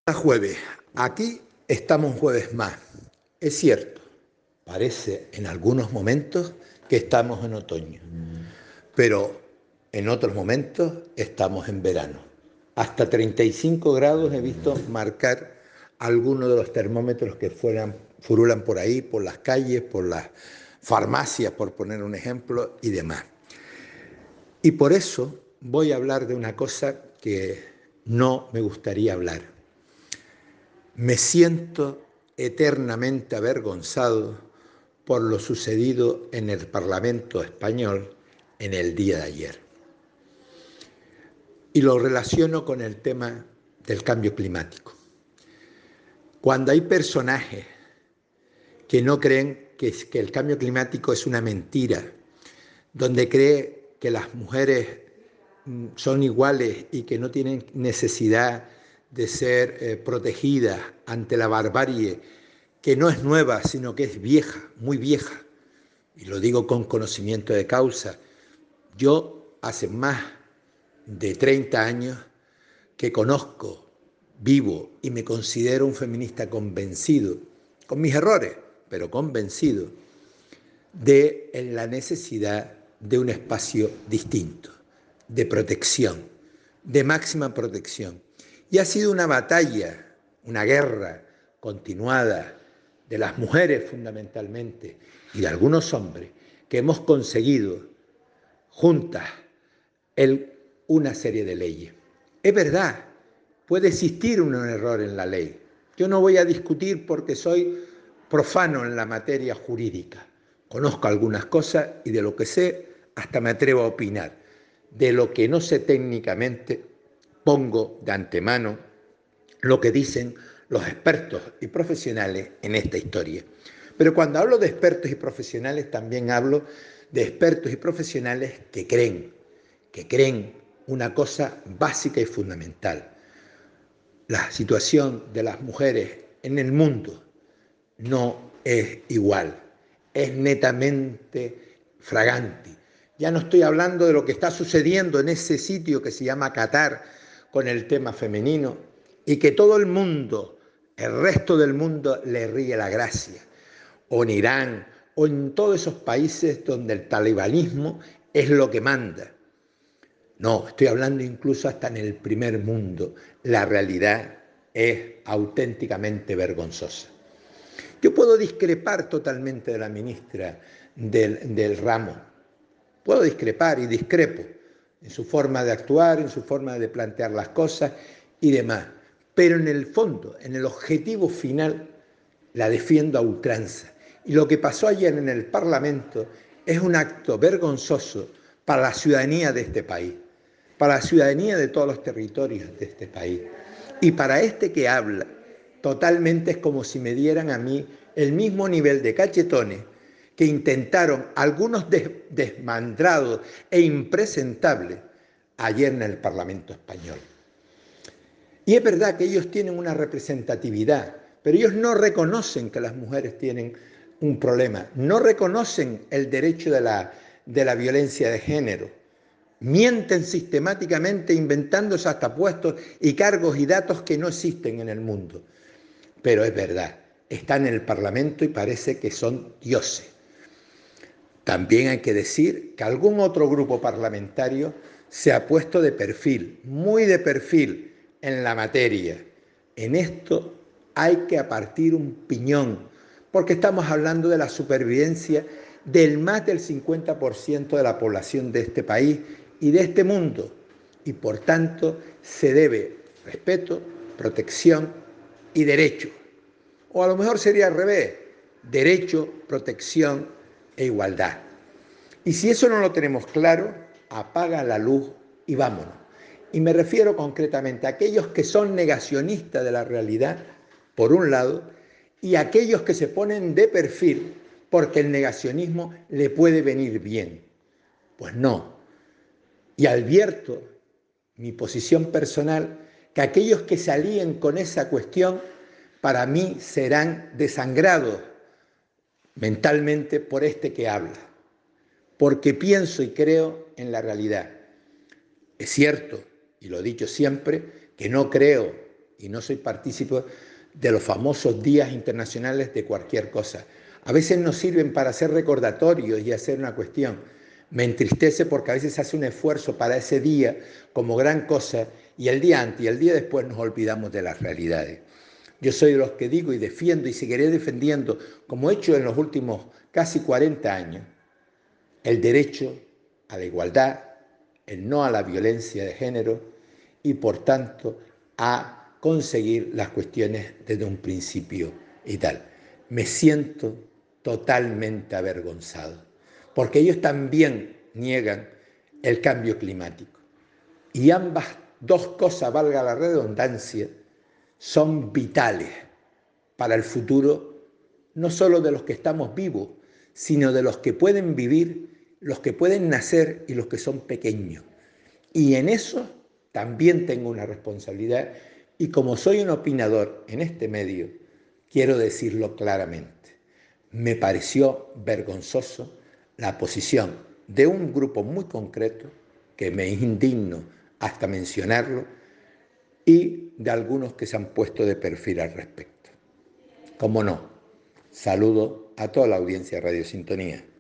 Jueves. Aquí estamos un jueves más. Es cierto, parece en algunos momentos que estamos en otoño, pero en otros momentos estamos en verano. Hasta 35 grados he visto marcar algunos de los termómetros que furulan por ahí, por las calles, por las farmacias, por poner un ejemplo, y demás. Y por eso voy a hablar de una cosa que no me gustaría hablar. Me siento eternamente avergonzado por lo sucedido en el Parlamento español en el día de ayer. Y lo relaciono con el tema del cambio climático. Cuando hay personajes que no creen que el cambio climático es una mentira, donde cree que las mujeres son iguales y que no tienen necesidad de ser protegidas ante la barbarie, que no es nueva, sino que es vieja, muy vieja, y lo digo con conocimiento de causa. Yo hace más de 30 años que conozco, vivo y me considero un feminista convencido, con mis errores, pero convencido, de la necesidad de un espacio distinto, de protección, de máxima protección. Y ha sido una batalla, una guerra continuada de las mujeres fundamentalmente y de algunos hombres que hemos conseguido juntas una serie de leyes. Es verdad, puede existir un error en la ley. Yo no voy a discutir porque soy profano en la materia jurídica. Conozco algunas cosas y de lo que sé hasta me atrevo a opinar. De lo que no sé técnicamente, pongo de antemano lo que dicen los expertos y profesionales en esta historia. Pero cuando hablo de expertos y profesionales, también hablo de expertos y profesionales que creen una cosa básica y fundamental. La situación de las mujeres en el mundo no es igual, es netamente fragante. Ya no estoy hablando de lo que está sucediendo en ese sitio que se llama Qatar con el tema femenino y que todo el mundo, el resto del mundo, le ríe la gracia, o en Irán, o en todos esos países donde el talibanismo es lo que manda. No, estoy hablando incluso hasta en el primer mundo. La realidad es auténticamente vergonzosa. Yo puedo discrepar totalmente de la ministra del ramo. Puedo discrepar y discrepo en su forma de actuar, en su forma de plantear las cosas y demás. Pero en el fondo, en el objetivo final, la defiendo a ultranza. Y lo que pasó ayer en el Parlamento es un acto vergonzoso para la ciudadanía de este país, para la ciudadanía de todos los territorios de este país. Y para este que habla, totalmente es como si me dieran a mí el mismo nivel de cachetones que intentaron algunos desmandrados e impresentables ayer en el Parlamento español. Y es verdad que ellos tienen una representatividad, pero ellos no reconocen que las mujeres tienen un problema, no reconocen el derecho de la violencia de género. Mienten sistemáticamente inventándose hasta puestos y cargos y datos que no existen en el mundo. Pero es verdad, están en el Parlamento y parece que son dioses. También hay que decir que algún otro grupo parlamentario se ha puesto de perfil, muy de perfil en la materia. En esto hay que partir un piñón, porque estamos hablando de la supervivencia del más del 50% de la población de este país y de este mundo. Y por tanto se debe respeto, protección y derecho. O a lo mejor sería al revés, derecho, protección e igualdad. Y si eso no lo tenemos claro, apaga la luz y vámonos. Y me refiero concretamente a aquellos que son negacionistas de la realidad, por un lado, y a aquellos que se ponen de perfil porque el negacionismo le puede venir bien. Pues no. Y advierto mi posición personal que aquellos que se alíen con esa cuestión, para mí serán desangrados mentalmente por este que habla, porque pienso y creo en la realidad. Es cierto, y lo he dicho siempre, que no creo y no soy partícipe de los famosos días internacionales de cualquier cosa. A veces nos sirven para hacer recordatorios y hacer una cuestión. Me entristece porque a veces se hace un esfuerzo para ese día como gran cosa y el día antes y el día después nos olvidamos de las realidades. Yo soy de los que digo y defiendo y seguiré defendiendo, como he hecho en los últimos casi 40 años, el derecho a la igualdad, el no a la violencia de género y, por tanto, a conseguir las cuestiones desde un principio y tal. Me siento totalmente avergonzado, porque ellos también niegan el cambio climático. Y ambas dos cosas, valga la redundancia, son vitales para el futuro, no solo de los que estamos vivos, sino de los que pueden vivir, los que pueden nacer y los que son pequeños. Y en eso también tengo una responsabilidad y como soy un opinador en este medio, quiero decirlo claramente. Me pareció vergonzoso la posición de un grupo muy concreto, que me es indigno hasta mencionarlo, y de algunos que se han puesto de perfil al respecto. Cómo no, saludo a toda la audiencia de Radio Sintonía.